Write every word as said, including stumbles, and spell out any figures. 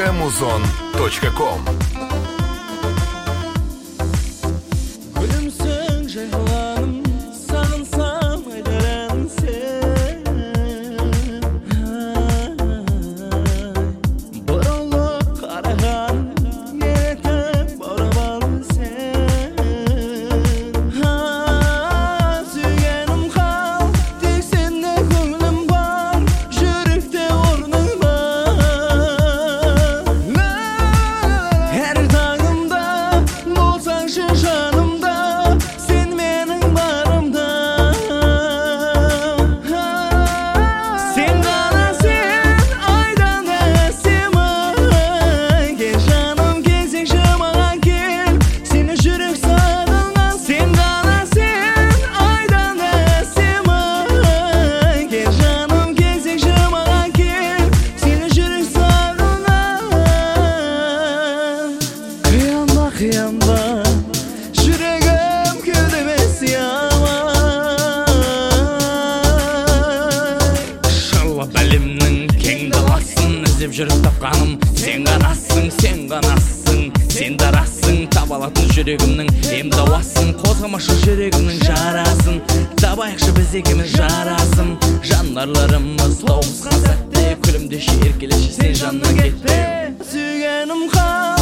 точка музон точка ком. Жүріп тапқаным сен ғанасың, сен ғанасың, сен дарасың, таба алатын жүрегімнің ем дауасын, қозғамашы жүрегімнің жарасын, табайықшы біз екеуміз жарасым, жанарларымыз тоғысқан сәтте күлімдеші еркелеші сен жаннан кетпе. Сүйгенім қал